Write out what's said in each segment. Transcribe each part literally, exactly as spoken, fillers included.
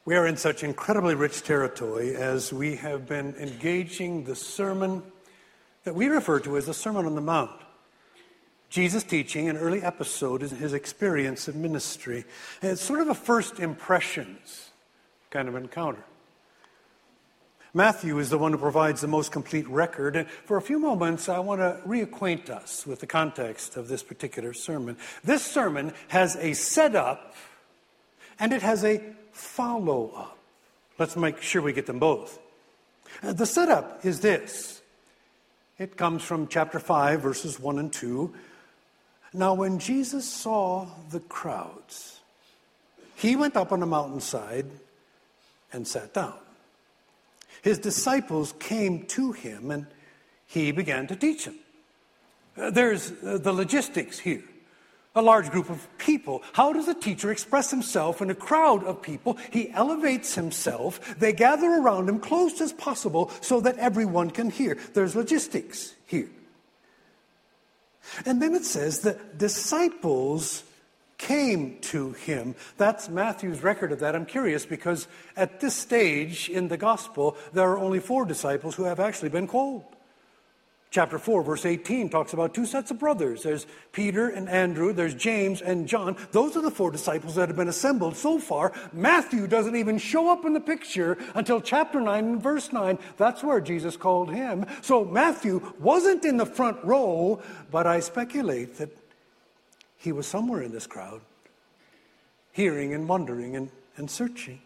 We are in such incredibly rich territory as we have been engaging the sermon that we refer to as the Sermon on the Mount. Jesus teaching an early episode is his experience of ministry. And it's sort of a first impressions kind of encounter. Matthew is the one who provides the most complete record. And for a few moments, I want to reacquaint us with the context of this particular sermon. This sermon has a setup and it has a follow-up. Let's make sure we get them both. Uh, the setup is this. It comes from chapter five, verses one and two. Now, when Jesus saw the crowds, he went up on a mountainside and sat down. His disciples came to him, and he began to teach them. Uh, there's uh, the logistics here. A large group of people. How does a teacher express himself in a crowd of people? He elevates himself. They gather around him close as possible so that everyone can hear. There's logistics here. And then it says that disciples came to him. That's Matthew's record of that. I'm curious because at this stage in the gospel, there are only four disciples who have actually been called. Chapter four, verse eighteen talks about two sets of brothers. There's Peter and Andrew. There's James and John. Those are the four disciples that have been assembled so far. Matthew doesn't even show up in the picture until chapter nine and verse nine. That's where Jesus called him. So Matthew wasn't in the front row, but I speculate that he was somewhere in this crowd, hearing and wondering and, and searching.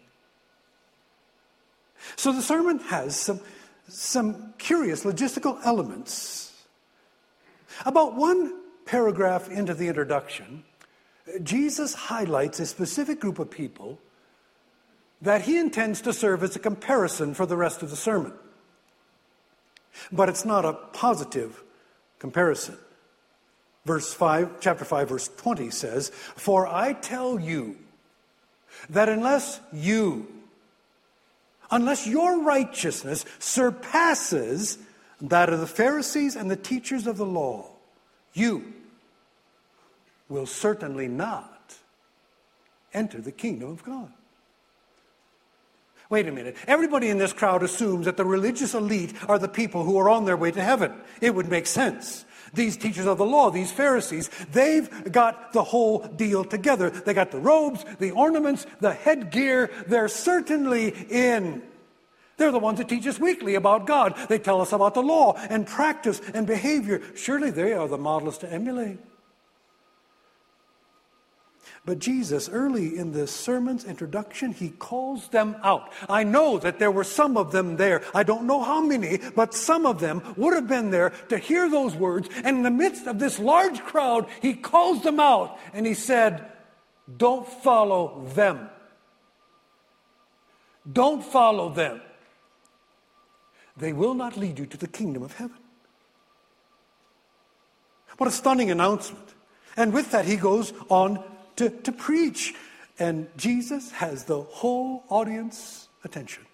So the sermon has some Some curious logistical elements. About one paragraph into the introduction, Jesus highlights a specific group of people that he intends to serve as a comparison for the rest of the sermon. But it's not a positive comparison. Verse five, chapter five, verse twenty says, "For I tell you that unless you Unless your righteousness surpasses that of the Pharisees and the teachers of the law, you will certainly not enter the kingdom of God." Wait a minute. Everybody in this crowd assumes that the religious elite are the people who are on their way to heaven. It would make sense. These teachers of the law, these Pharisees, they've got the whole deal together. They got the robes, the ornaments, the headgear. They're certainly in. They're the ones that teach us weekly about God. They tell us about the law and practice and behavior. Surely they are the models to emulate. But Jesus, early in the sermon's introduction, he calls them out. I know that there were some of them there. I don't know how many, but some of them would have been there to hear those words. And in the midst of this large crowd, he calls them out. And he said, don't follow them. Don't follow them. They will not lead you to the kingdom of heaven. What a stunning announcement. And with that, he goes on To, to preach. And Jesus has the whole audience attention.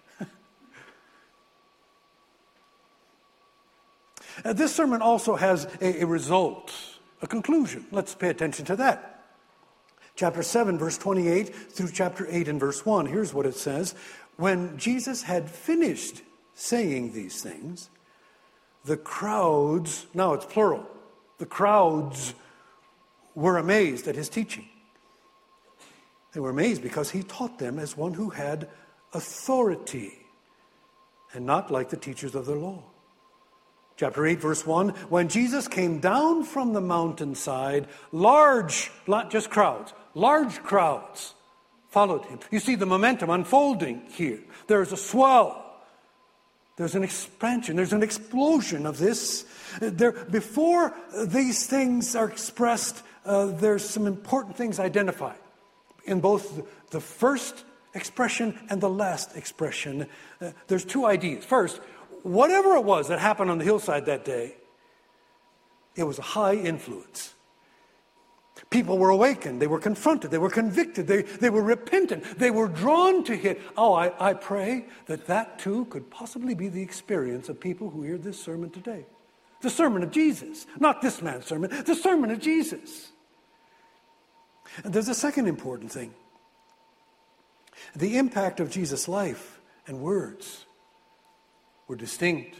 uh, this sermon also has a, a result, a conclusion. Let's pay attention to that. Chapter seven, verse twenty-eight through chapter eight and verse one. Here's what it says. When Jesus had finished saying these things, the crowds, now it's plural, the crowds were amazed at his teaching. They were amazed because he taught them as one who had authority and not like the teachers of the law. Chapter eight, verse one, when Jesus came down from the mountainside, large, not just crowds, large crowds followed him. You see the momentum unfolding here. There's a swell. There's an expansion. There's an explosion of this. There, before these things are expressed, uh, there's some important things identified. In both the first expression and the last expression, uh, there's two ideas. First, whatever it was that happened on the hillside that day, it was a high influence. People were awakened. They were confronted. They were convicted. They, they were repentant. They were drawn to Him. Oh, I, I pray that that too could possibly be the experience of people who hear this sermon today. The sermon of Jesus. Not this man's sermon. The sermon of Jesus. And there's a second important thing. The impact of Jesus' life and words were distinct.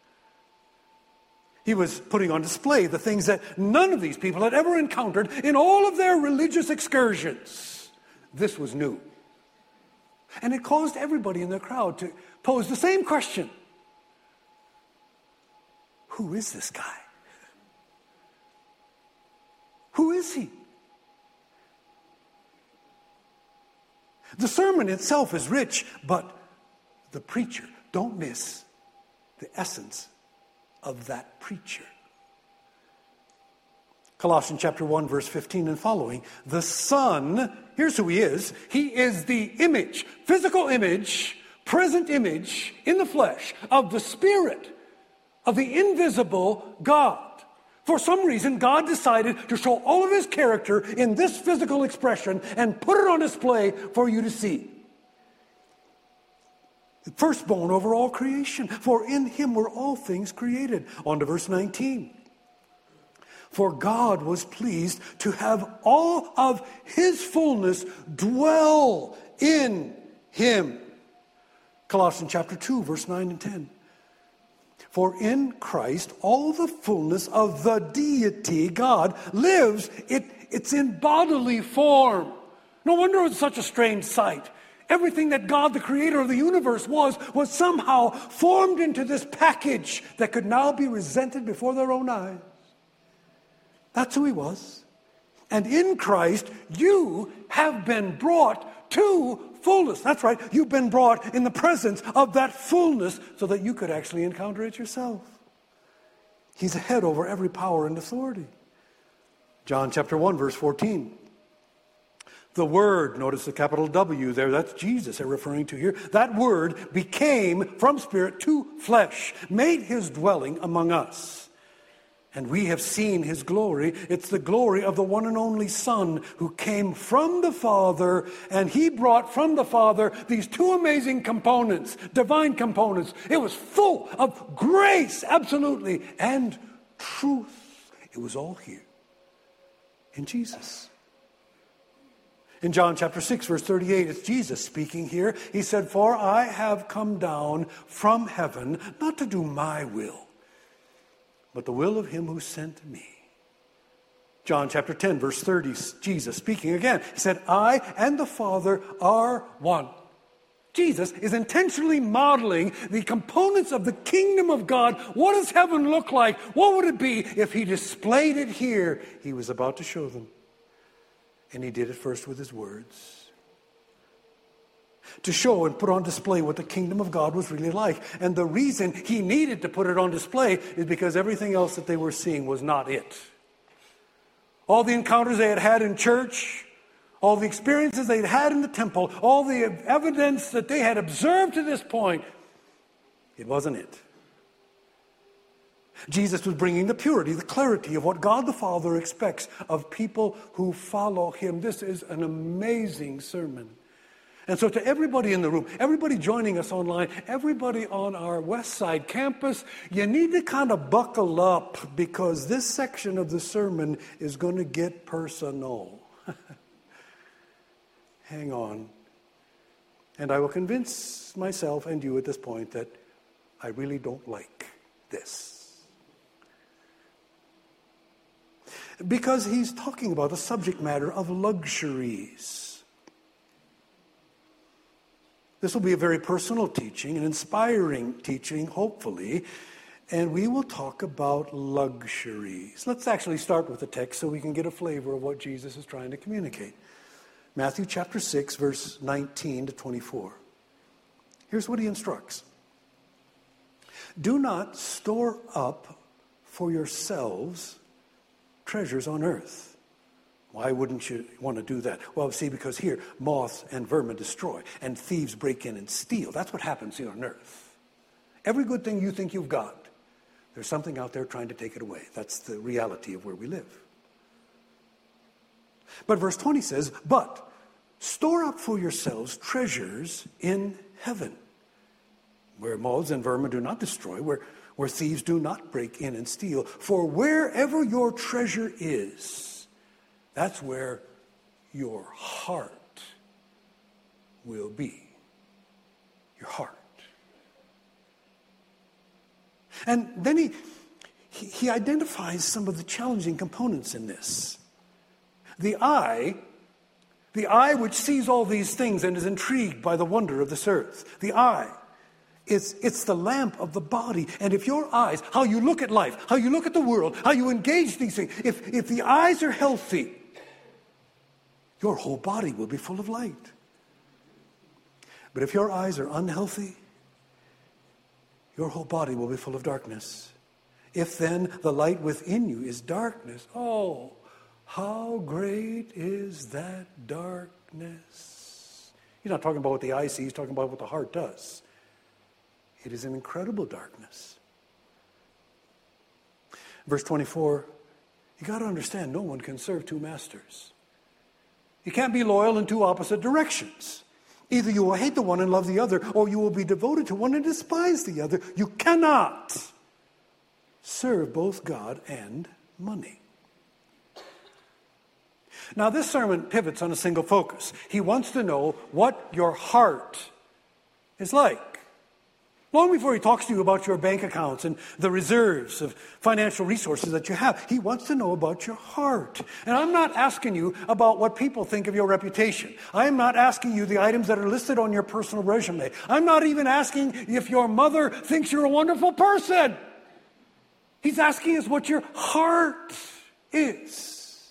He was putting on display the things that none of these people had ever encountered in all of their religious excursions. This was new. And it caused everybody in the crowd to pose the same question. Who is this guy? Who is he? The sermon itself is rich, but the preacher, don't miss the essence of that preacher. Colossians chapter one, verse fifteen and following. The Son, here's who he is. He is the image, physical image, present image in the flesh of the Spirit of the invisible God. For some reason, God decided to show all of his character in this physical expression and put it on display for you to see. The firstborn over all creation, for in him were all things created. On to verse nineteen. For God was pleased to have all of his fullness dwell in him. Colossians chapter two, verse nine and ten. For in Christ all the fullness of the deity, God, lives. It, it's in bodily form. No wonder it was such a strange sight. Everything that God, the creator of the universe, was, was somehow formed into this package that could now be presented before their own eyes. That's who he was. And in Christ, you have been brought to fullness. That's right. You've been brought in the presence of that fullness so that you could actually encounter it yourself. He's head over every power and authority. John chapter one, verse fourteen. The Word, notice the capital W there, that's Jesus they're referring to here. That Word became from spirit to flesh, made his dwelling among us. And we have seen his glory. It's the glory of the one and only Son who came from the Father, and he brought from the Father these two amazing components, divine components. It was full of grace, absolutely, and truth. It was all here in Jesus. In John chapter six, verse thirty-eight, it's Jesus speaking here. He said, for I have come down from heaven, not to do my will, but the will of him who sent me. John chapter ten, verse thirty, Jesus speaking again. He said, I and the Father are one. Jesus is intentionally modeling the components of the kingdom of God. What does heaven look like? What would it be if he displayed it here? He was about to show them. And he did it first with his words. To show and put on display what the kingdom of God was really like. And the reason he needed to put it on display is because everything else that they were seeing was not it. All the encounters they had had in church, all the experiences they'd had in the temple, all the evidence that they had observed to this point, it wasn't it. Jesus was bringing the purity, the clarity of what God the Father expects of people who follow him. This is an amazing sermon. And so to everybody in the room, everybody joining us online, everybody on our West Side campus, you need to kind of buckle up because this section of the sermon is going to get personal. Hang on. And I will convince myself and you at this point that I really don't like this. Because he's talking about the subject matter of luxuries. This will be a very personal teaching, an inspiring teaching, hopefully, and we will talk about luxuries. Let's actually start with the text so we can get a flavor of what Jesus is trying to communicate. Matthew chapter six, verse nineteen to twenty-four. Here's what he instructs. Do not store up for yourselves treasures on earth. Why wouldn't you want to do that? Well, see, because here, moths and vermin destroy, and thieves break in and steal. That's what happens here on earth. Every good thing you think you've got, there's something out there trying to take it away. That's the reality of where we live. But verse twenty says, but store up for yourselves treasures in heaven, where moths and vermin do not destroy, where where thieves do not break in and steal. For wherever your treasure is, that's where your heart will be your heart. And then he, he, he identifies some of the challenging components in this. The eye, the eye which sees all these things and is intrigued by the wonder of this earth. The eye, it's, it's the lamp of the body. And if your eyes, how you look at life, how you look at the world, how you engage these things, if, if the eyes are healthy, your whole body will be full of light. But if your eyes are unhealthy, your whole body will be full of darkness. If then the light within you is darkness, oh, how great is that darkness? He's not talking about what the eye sees, he's talking about what the heart does. It is an incredible darkness. Verse twenty-four, you got to understand, no one can serve two masters. You can't be loyal in two opposite directions. Either you will hate the one and love the other, or you will be devoted to one and despise the other. You cannot serve both God and money. Now, this sermon pivots on a single focus. He wants to know what your heart is like. Long before he talks to you about your bank accounts and the reserves of financial resources that you have, he wants to know about your heart. And I'm not asking you about what people think of your reputation. I'm not asking you the items that are listed on your personal resume. I'm not even asking if your mother thinks you're a wonderful person. He's asking us what your heart is.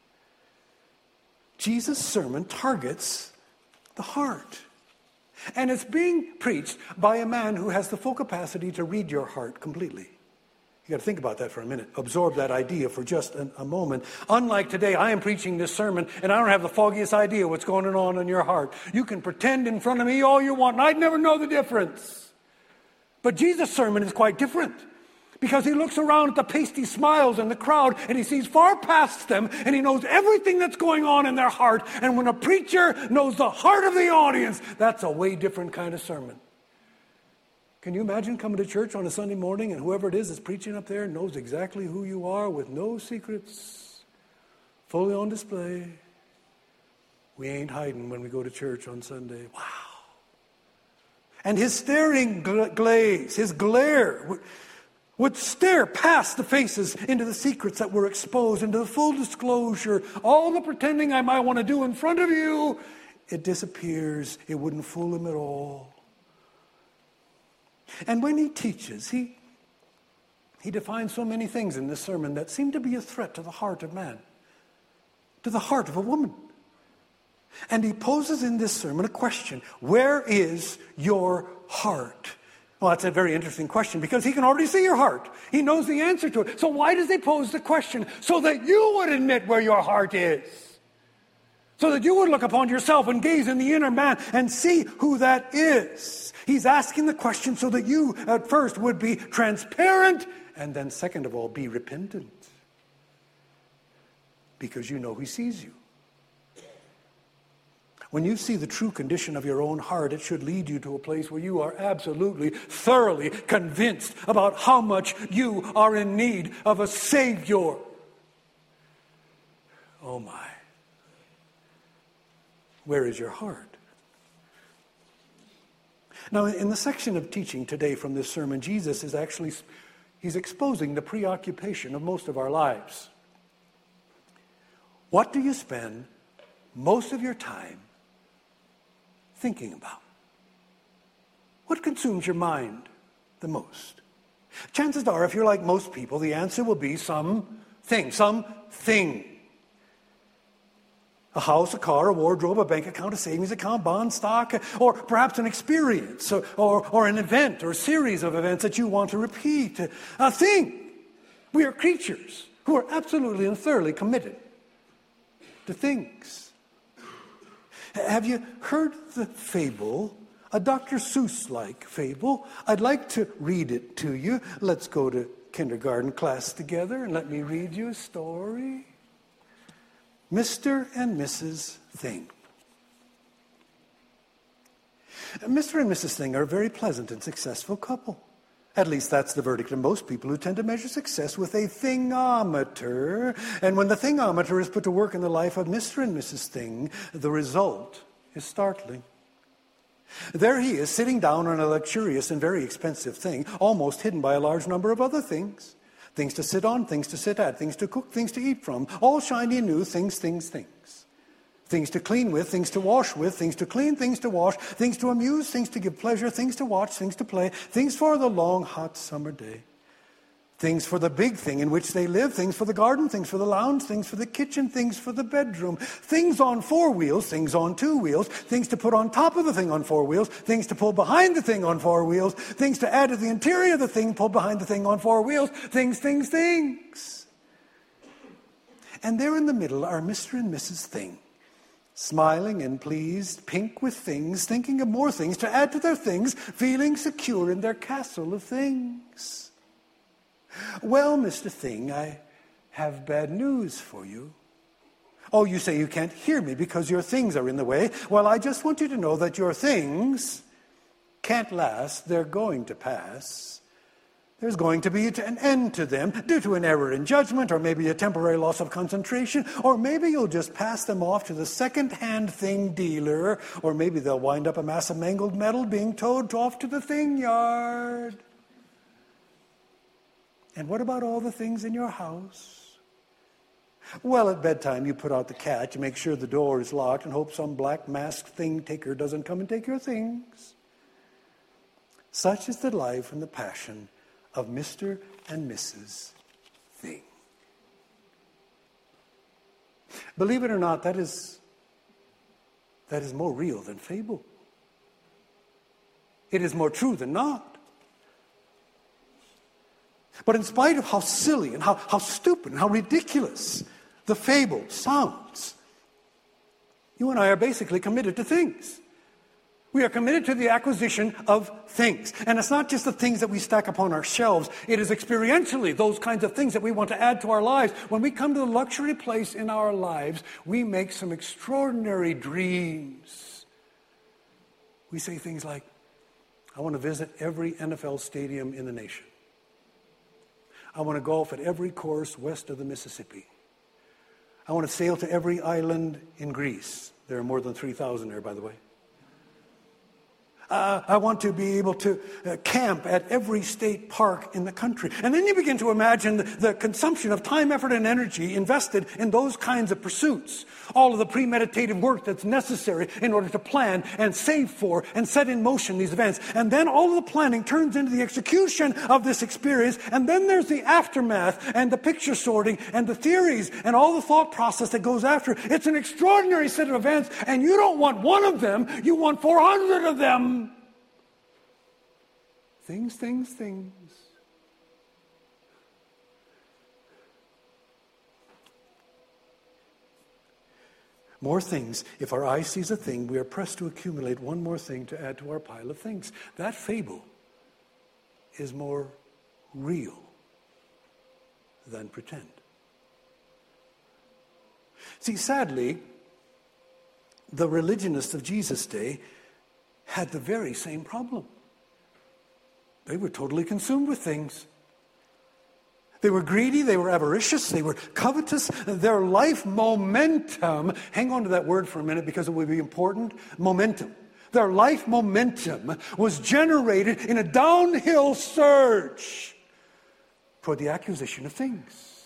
Jesus' sermon targets the heart. And it's being preached by a man who has the full capacity to read your heart completely. You got to think about that for a minute. Absorb that idea for just a, a moment. Unlike today, I am preaching this sermon and I don't have the foggiest idea what's going on in your heart. You can pretend in front of me all you want and I'd never know the difference. But Jesus' sermon is quite different. Because he looks around at the pasty smiles in the crowd and he sees far past them and he knows everything that's going on in their heart. And when a preacher knows the heart of the audience, that's a way different kind of sermon. Can you imagine coming to church on a Sunday morning and whoever it is that's preaching up there knows exactly who you are with no secrets, fully on display? We ain't hiding when we go to church on Sunday. Wow. And his staring glaze, his glare would stare past the faces into the secrets that were exposed, into the full disclosure. All the pretending I might want to do in front of you, it disappears. It wouldn't fool him at all. And when he teaches, he, he defines so many things in this sermon that seem to be a threat to the heart of man, to the heart of a woman. And he poses in this sermon a question: where is your heart? Well, that's a very interesting question because he can already see your heart. He knows the answer to it. So why does he pose the question? So that you would admit where your heart is. So that you would look upon yourself and gaze in the inner man and see who that is. He's asking the question so that you at first would be transparent and then second of all be repentant. Because you know he sees you. When you see the true condition of your own heart, it should lead you to a place where you are absolutely, thoroughly convinced about how much you are in need of a Savior. Oh my. Where is your heart? Now, in the section of teaching today from this sermon, Jesus is actually, he's exposing the preoccupation of most of our lives. What do you spend most of your time thinking about? What consumes your mind the most? Chances are, if you're like most people, the answer will be something, something. A house, a car, a wardrobe, a bank account, a savings account, bond, stock, or perhaps an experience, or, or, or an event, or a series of events that you want to repeat. A thing. We are creatures who are absolutely and thoroughly committed to things. Have you heard the fable, a Doctor Seuss-like fable? I'd like to read it to you. Let's go to kindergarten class together and let me read you a story. Mister and Missus Thing. Mister and Missus Thing are a very pleasant and successful couple. At least that's the verdict of most people who tend to measure success with a thingometer. And when the thingometer is put to work in the life of Mister and Missus Thing, the result is startling. There he is, sitting down on a luxurious and very expensive thing, almost hidden by a large number of other things. Things to sit on, things to sit at, things to cook, things to eat from, all shiny and new, things, things, things. Things to clean with, things to wash with, things to clean, things to wash, things to amuse, things to give pleasure, things to watch, things to play, things for the long, hot summer day. Things for the big thing in which they live, things for the garden, things for the lounge, things for the kitchen, things for the bedroom, things on four wheels, things on two wheels, things to put on top of the thing on four wheels, things to pull behind the thing on four wheels, things to add to the interior of the thing, pull behind the thing on four wheels, things, things, things. And there in the middle are Mister and Missus Thing, smiling and pleased, pink with things, thinking of more things to add to their things, feeling secure in their castle of things. Well, Mister Thing, I have bad news for you. Oh, you say you can't hear me because your things are in the way. Well, I just want you to know that your things can't last. They're going to pass. There's going to be an end to them due to an error in judgment, or maybe a temporary loss of concentration, or maybe you'll just pass them off to the second-hand thing dealer, or maybe they'll wind up a mass of mangled metal being towed off to the thing yard. And what about all the things in your house? Well, at bedtime, you put out the catch, make sure the door is locked, and hope some black masked thing taker doesn't come and take your things. Such is the life and the passion of Mister and Missus Thing. Believe it or not, that is, that is more real than fable. It is more true than not. But in spite of how silly and how, how stupid and how ridiculous the fable sounds, you and I are basically committed to things. We are committed to the acquisition of things. And it's not just the things that we stack upon our shelves. It is experientially those kinds of things that we want to add to our lives. When we come to the luxury place in our lives, we make some extraordinary dreams. We say things like, I want to visit every N F L stadium in the nation. I want to golf at every course west of the Mississippi. I want to sail to every island in Greece. There are more than three thousand there, by the way. Uh, I want to be able to uh, camp at every state park in the country. And then you begin to imagine the, the consumption of time, effort, and energy invested in those kinds of pursuits. All of the premeditative work that's necessary in order to plan and save for and set in motion these events. And then all of the planning turns into the execution of this experience. And then there's the aftermath and the picture sorting and the theories and all the thought process that goes after. It's an extraordinary set of events, and you don't want one of them. You want four hundred of them. Things, things, things. More things. If our eye sees a thing, we are pressed to accumulate one more thing to add to our pile of things. That fable is more real than pretend. See, sadly, the religionists of Jesus' day had the very same problem. They were totally consumed with things. They were greedy, they were avaricious, they were covetous. Their life momentum, hang on to that word for a minute because it will be important, momentum. Their life momentum was generated in a downhill surge toward the acquisition of things.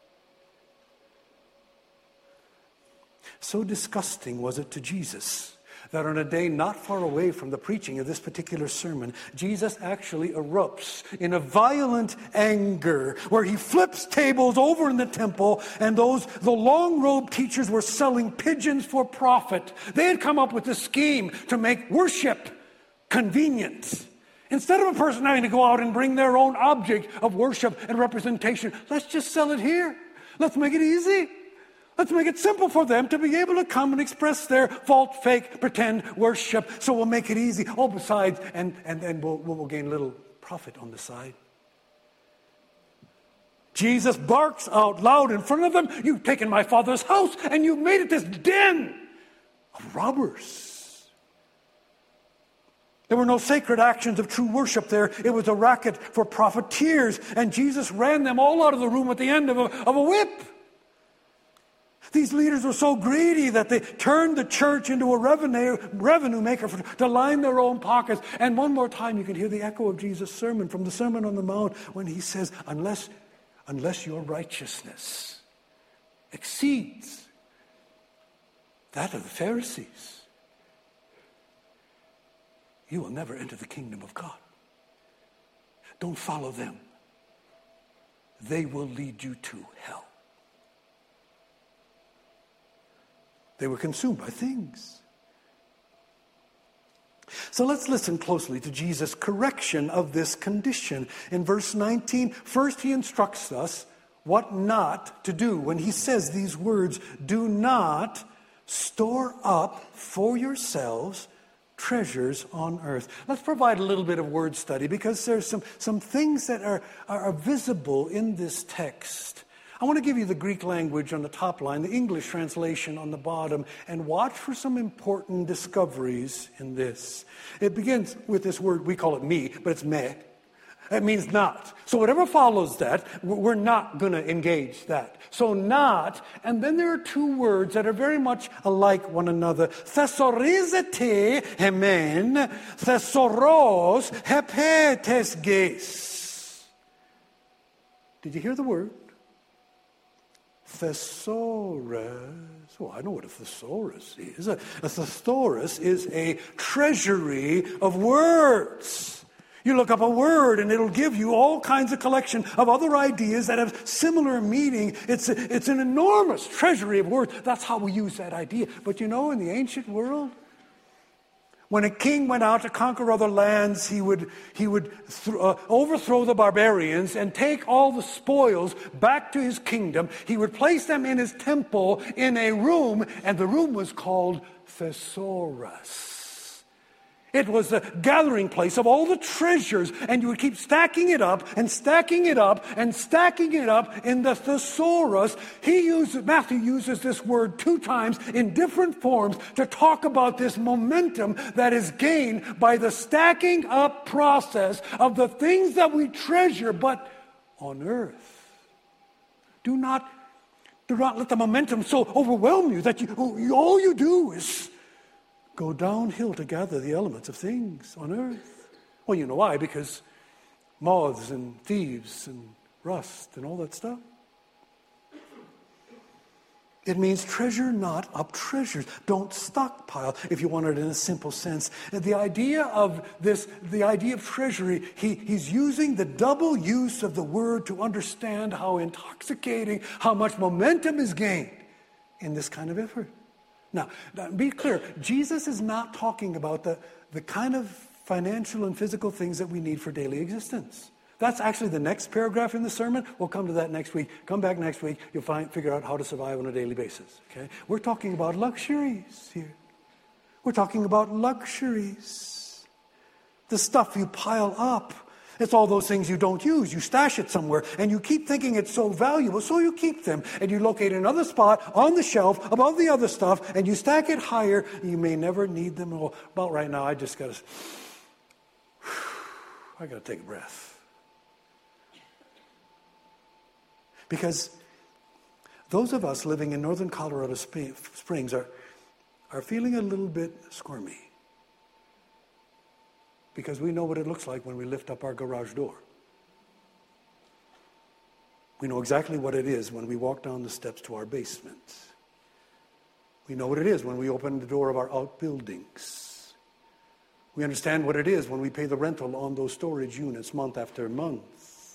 So disgusting was it to Jesus that on a day not far away from the preaching of this particular sermon, Jesus actually erupts in a violent anger where he flips tables over in the temple, and those, the long-robed teachers were selling pigeons for profit. They had come up with a scheme to make worship convenient. Instead of a person having to go out and bring their own object of worship and representation, let's just sell it here. Let's make it easy. Let's make it simple for them to be able to come and express their false, fake, pretend worship. So we'll make it easy. Oh, besides, and, and, and we'll, we'll gain a little profit on the side. Jesus barks out loud in front of them, "You've taken my Father's house and you've made it this den of robbers." There were no sacred actions of true worship there. It was a racket for profiteers, and Jesus ran them all out of the room at the end of a, of a whip. These leaders were so greedy that they turned the church into a revenue, revenue maker for, to line their own pockets. And one more time, you can hear the echo of Jesus' sermon from the Sermon on the Mount when he says, unless, unless your righteousness exceeds that of the Pharisees, you will never enter the kingdom of God. Don't follow them. They will lead you to hell. They were consumed by things. So let's listen closely to Jesus' correction of this condition. In verse nineteen, first he instructs us what not to do when he says these words, do not store up for yourselves treasures on earth. Let's provide a little bit of word study because there's some, some things that are, are visible in this text. I want to give you the Greek language on the top line, the English translation on the bottom, and watch for some important discoveries in this. It begins with this word, we call it me, but it's me. It means not. So whatever follows that, we're not going to engage that. So not, and then there are two words that are very much alike one another. Thesaurizete hemen, thesauros hepetesges. Did you hear the word? Thesaurus. Oh, I know what a thesaurus is. A, a thesaurus is a treasury of words. You look up a word and it'll give you all kinds of collection of other ideas that have similar meaning. It's, a, it's an enormous treasury of words. That's how we use that idea. But you know, in the ancient world, when a king went out to conquer other lands, he would, he would th- uh, overthrow the barbarians and take all the spoils back to his kingdom. He would place them in his temple in a room, and the room was called Thesaurus. It was the gathering place of all the treasures, and you would keep stacking it up and stacking it up and stacking it up in the thesaurus. He uses, Matthew uses this word two times in different forms to talk about this momentum that is gained by the stacking up process of the things that we treasure, but on earth. Do not, do not let the momentum so overwhelm you that you, all you do is go downhill to gather the elements of things on earth. Well, you know why? Because moths and thieves and rust and all that stuff. It means treasure not up treasures. Don't stockpile, if you want it in a simple sense. And the idea of this, the idea of treasury, he, he's using the double use of the word to understand how intoxicating, how much momentum is gained in this kind of effort. Now, be clear, Jesus is not talking about the, the kind of financial and physical things that we need for daily existence. That's actually the next paragraph in the sermon. We'll come to that next week. Come back next week. You'll find, figure out how to survive on a daily basis. Okay? We're talking about luxuries here. We're talking about luxuries. The stuff you pile up. It's all those things you don't use. You stash it somewhere, and you keep thinking it's so valuable, so you keep them. And you locate another spot on the shelf above the other stuff, and you stack it higher. You may never need them at all. About right now, I just got to, I got to take a breath. Because those of us living in northern Colorado Springs are, are feeling a little bit squirmy. Because we know what it looks like when we lift up our garage door. We know exactly what it is when we walk down the steps to our basement. We know what it is when we open the door of our outbuildings. We understand what it is when we pay the rental on those storage units month after month.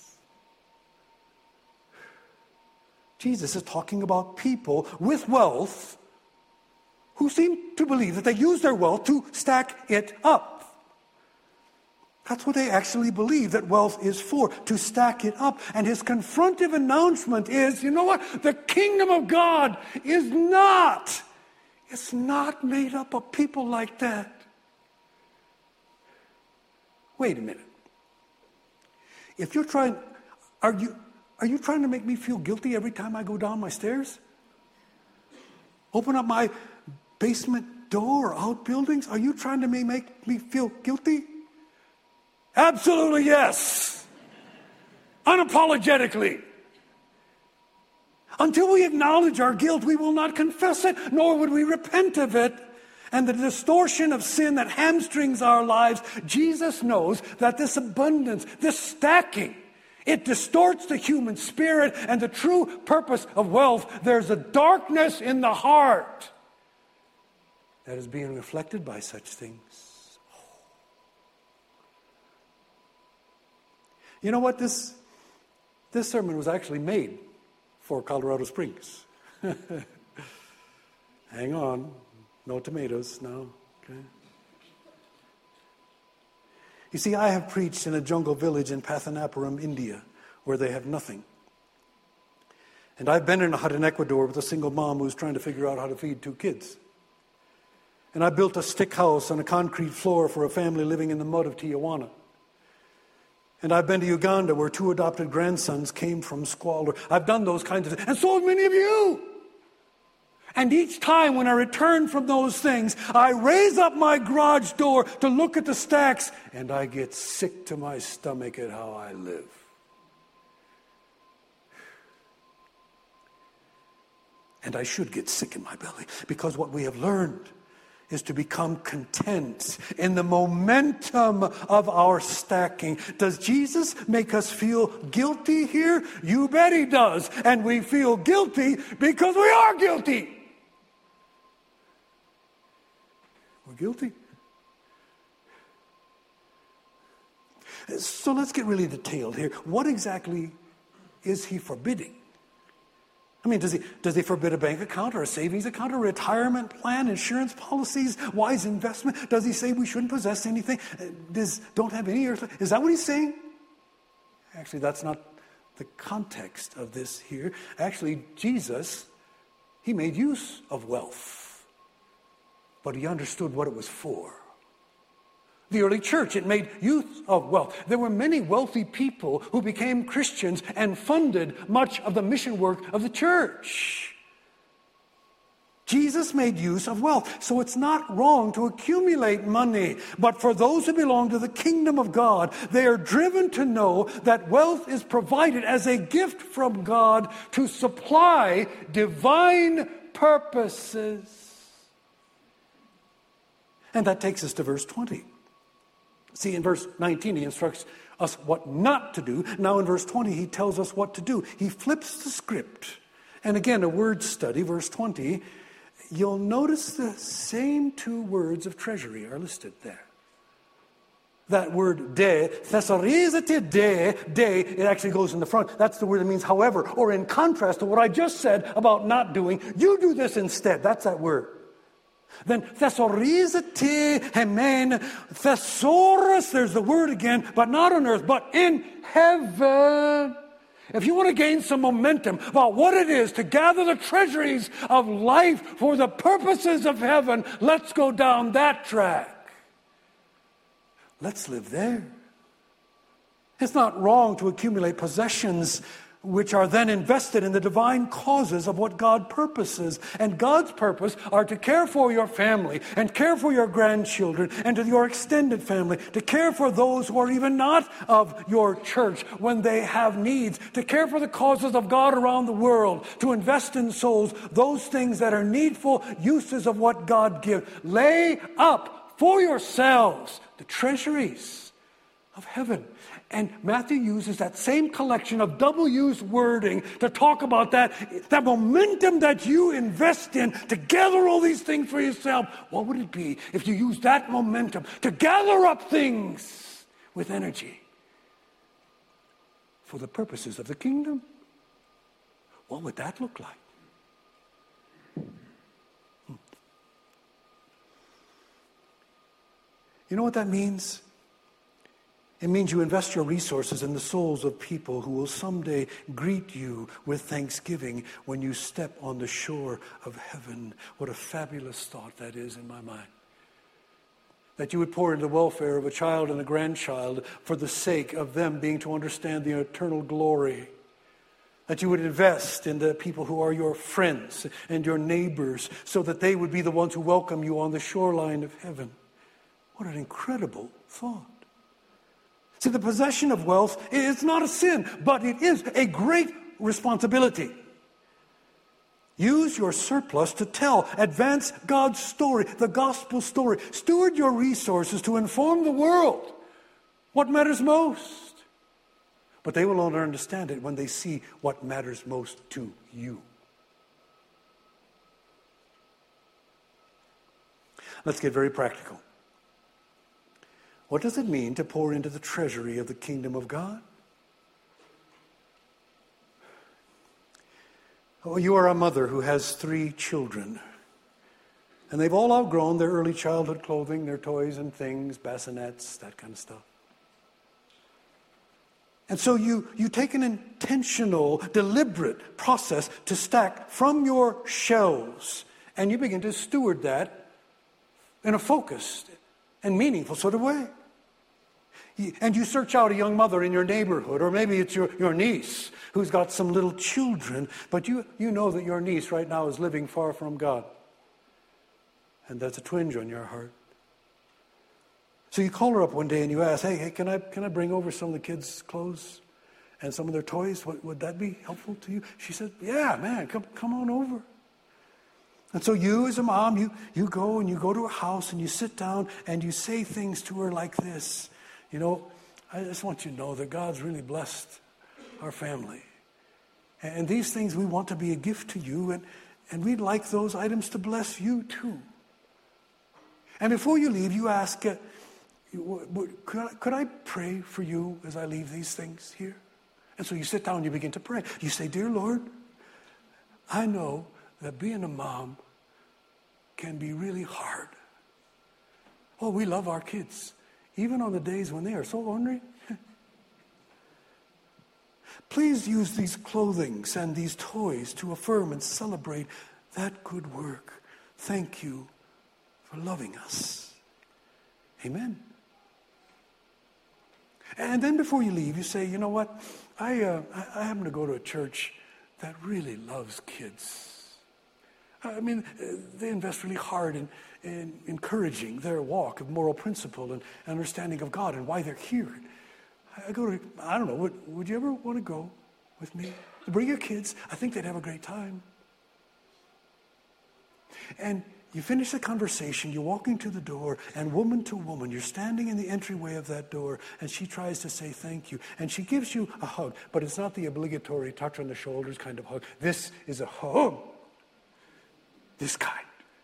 Jesus is talking about people with wealth who seem to believe that they use their wealth to stack it up. That's what they actually believe that wealth is for, to stack it up. And his confrontive announcement is, you know what? The kingdom of God is not, it's not made up of people like that. Wait a minute. If you're trying, are you, are you trying to make me feel guilty every time I go down my stairs? Open up my basement door, outbuildings? Are you trying to make me feel guilty? Absolutely yes. Unapologetically. Until we acknowledge our guilt, we will not confess it, nor would we repent of it. And the distortion of sin that hamstrings our lives, Jesus knows that this abundance, this stacking, it distorts the human spirit and the true purpose of wealth. There's a darkness in the heart that is being reflected by such things. You know what? This, this sermon was actually made for Colorado Springs. Hang on. No tomatoes now. Okay. You see, I have preached in a jungle village in Pathanapuram, India, where they have nothing. And I've been in a hut in Ecuador with a single mom who's trying to figure out how to feed two kids. And I built a stick house on a concrete floor for a family living in the mud of Tijuana. And I've been to Uganda, where two adopted grandsons came from squalor. I've done those kinds of things. And so have many of you. And each time when I return from those things, I raise up my garage door to look at the stacks, and I get sick to my stomach at how I live. And I should get sick in my belly, because what we have learned is to become content in the momentum of our stacking. Does Jesus make us feel guilty here? You bet he does. And we feel guilty because we are guilty. We're guilty. So let's get really detailed here. What exactly is he forbidding? I mean, does he does he forbid a bank account or a savings account or a retirement plan, insurance policies, wise investment? Does he say we shouldn't possess anything? Does, don't have any earthly? Is that what he's saying? Actually, that's not the context of this here. Actually, Jesus, he made use of wealth, but he understood what it was for. The early church, it made use of wealth. There were many wealthy people who became Christians and funded much of the mission work of the church. Jesus made use of wealth. So it's not wrong to accumulate money. But for those who belong to the kingdom of God, they are driven to know that wealth is provided as a gift from God to supply divine purposes. And that takes us to verse twenty. See, in verse nineteen, he instructs us what not to do. Now in verse twenty, he tells us what to do. He flips the script. And again, a word study, verse twenty, you'll notice the same two words of treasury are listed there. That word de, thesaurezete de, de, it actually goes in the front. That's the word that means however, or in contrast to what I just said about not doing, you do this instead. That's that word. Then thesaurezete hemen, thesaurus, there's the word again, but not on earth, but in heaven. If you want to gain some momentum about what it is to gather the treasuries of life for the purposes of heaven, let's go down that track. Let's live there. It's not wrong to accumulate possessions which are then invested in the divine causes of what God purposes. And God's purpose are to care for your family and care for your grandchildren and to your extended family, to care for those who are even not of your church when they have needs, to care for the causes of God around the world, to invest in souls, those things that are needful uses of what God gives. Lay up for yourselves the treasuries of heaven. And Matthew uses that same collection of double-use wording to talk about that, that momentum that you invest in to gather all these things for yourself. What would it be if you used that momentum to gather up things with energy for the purposes of the kingdom? What would that look like? Hmm. You know what that means? It means you invest your resources in the souls of people who will someday greet you with thanksgiving when you step on the shore of heaven. What a fabulous thought that is in my mind. That you would pour into the welfare of a child and a grandchild for the sake of them being to understand the eternal glory. That you would invest in the people who are your friends and your neighbors so that they would be the ones who welcome you on the shoreline of heaven. What an incredible thought. See, the possession of wealth is not a sin, but it is a great responsibility. Use your surplus to tell, advance God's story, the gospel story. Steward your resources to inform the world what matters most. But they will only understand it when they see what matters most to you. Let's get very practical. What does it mean to pour into the treasury of the kingdom of God? Oh, you are a mother who has three children. And they've all outgrown their early childhood clothing, their toys and things, bassinets, that kind of stuff. And so you, you take an intentional, deliberate process to stack from your shelves, and you begin to steward that in a focused and meaningful sort of way. And you search out a young mother in your neighborhood, or maybe it's your, your niece who's got some little children, but you, you know that your niece right now is living far from God. And that's a twinge on your heart. So you call her up one day and you ask, hey, hey, can I can I bring over some of the kids' clothes and some of their toys? Would, would that be helpful to you? She said, yeah, man, come come on over. And so you as a mom, you, you go and you go to her house and you sit down and you say things to her like this. You know, I just want you to know that God's really blessed our family. And these things we want to be a gift to you, and, and we'd like those items to bless you too. And before you leave, you ask, uh, could, I, could I pray for you as I leave these things here? And so you sit down and you begin to pray. You say, dear Lord, I know that being a mom can be really hard. Oh, we love our kids, even on the days when they are so ornery. Please use these clothings and these toys to affirm and celebrate that good work. Thank you for loving us. Amen. And then before you leave, you say, you know what? I, uh, I, I happen to go to a church that really loves kids. I mean, they invest really hard in, in encouraging their walk of moral principle and understanding of God and why they're here. I go to, I don't know, would, would you ever want to go with me? Bring your kids. I think they'd have a great time. And you finish the conversation, you're walking to the door, and woman to woman, you're standing in the entryway of that door, and she tries to say thank you. And she gives you a hug, but it's not the obligatory touch on the shoulders kind of hug. This is a hug. This kind.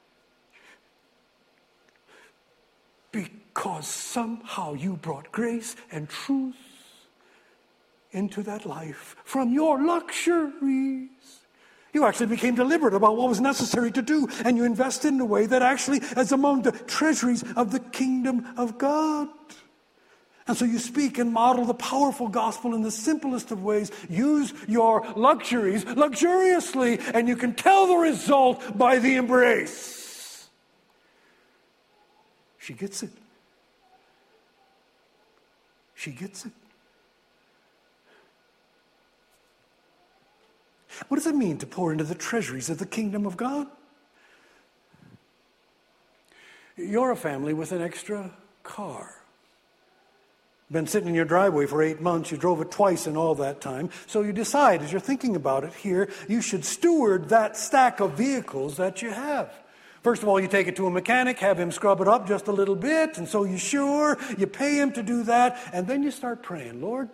Because somehow you brought grace and truth into that life from your luxuries. You actually became deliberate about what was necessary to do, and you invested in a way that actually is among the treasuries of the kingdom of God. And so you speak and model the powerful gospel in the simplest of ways. Use your luxuries luxuriously, and you can tell the result by the embrace. She gets it. She gets it. What does it mean to pour into the treasuries of the kingdom of God? You're a family with an extra car. Been sitting in your driveway for eight months. You drove it twice in all that time. So you decide, as you're thinking about it here, you should steward that stack of vehicles that you have. First of all, you take it to a mechanic, have him scrub it up just a little bit, and so you sure, you pay him to do that, and then you start praying, Lord,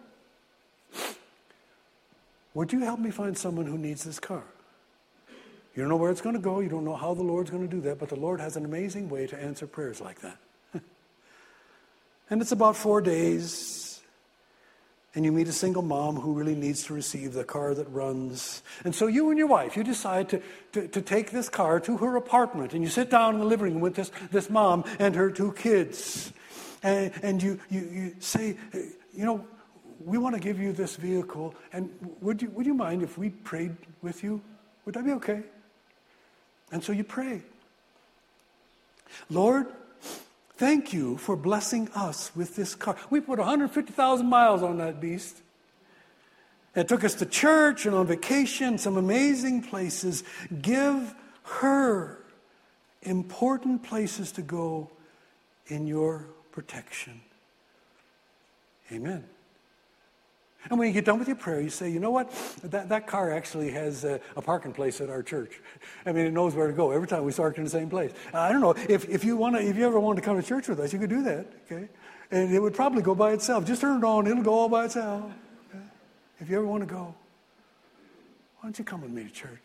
would you help me find someone who needs this car? You don't know where it's going to go. You don't know how the Lord's going to do that, but the Lord has an amazing way to answer prayers like that. And it's about four days, and you meet a single mom who really needs to receive the car that runs. And so you and your wife, you decide to, to, to take this car to her apartment, and you sit down in the living room with this, this mom and her two kids. And, and you, you, you say, you know, we want to give you this vehicle, and would you, would you mind if we prayed with you? Would that be okay? And so you pray. Lord, thank you for blessing us with this car. We put one hundred fifty thousand miles on that beast. It took us to church and on vacation, some amazing places. Give her important places to go in your protection. Amen. And when you get done with your prayer, you say, you know what? That, that car actually has a, a parking place at our church. I mean, it knows where to go. Every time we park in the same place. Uh, I don't know. If, if you want to, if you ever want to come to church with us, you could do that, okay? And it would probably go by itself. Just turn it on. It'll go all by itself. Okay? If you ever want to go, why don't you come with me to church?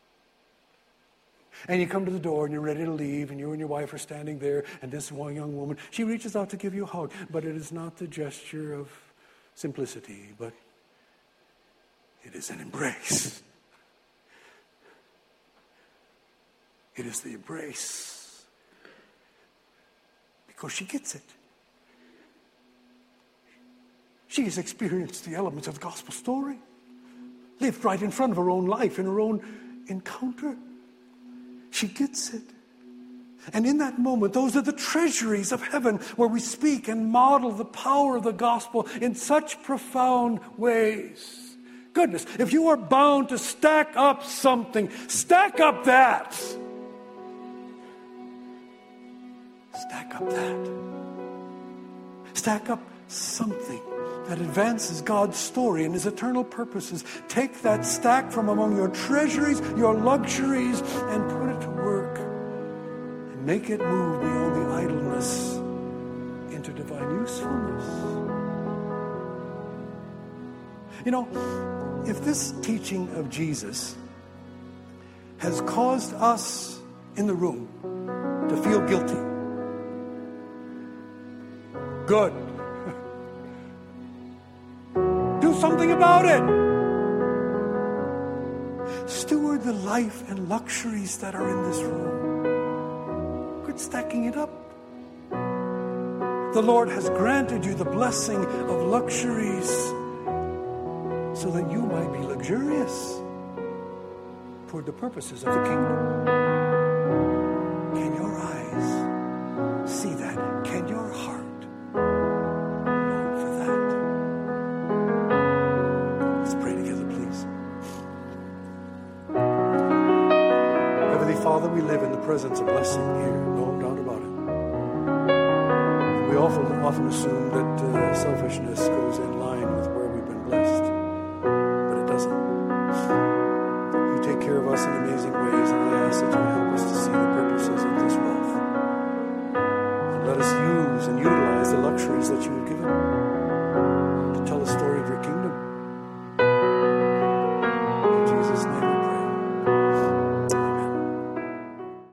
And you come to the door and you're ready to leave, and you and your wife are standing there, and this one young woman, she reaches out to give you a hug, but it is not the gesture of simplicity, but it is an embrace. It is the embrace. Because she gets it. She has experienced the elements of the gospel story. Lived right in front of her own life, in her own encounter. She gets it. And in that moment, those are the treasuries of heaven where we speak and model the power of the gospel in such profound ways. Goodness, if you are bound to stack up something, stack up that. Stack up that. Stack up something that advances God's story and His eternal purposes. Take that stack from among your treasuries, your luxuries, and put it to work. Make it move beyond the idleness into divine usefulness. You know, if this teaching of Jesus has caused us in the room to feel guilty, good. Do something about it. Steward the life and luxuries that are in this room. Stacking it up. The Lord has granted you the blessing of luxuries so that you might be luxurious toward the purposes of the kingdom. Can your eyes see that? Can your heart long for that? Let's pray together, please. Heavenly Father, we live in the presence of blessing here. We often, often assume that uh, selfishness goes in line with where we've been blessed, but it doesn't. You take care of us in amazing ways, and I ask that you help us to see the purposes of this wealth. And let us use and utilize the luxuries that you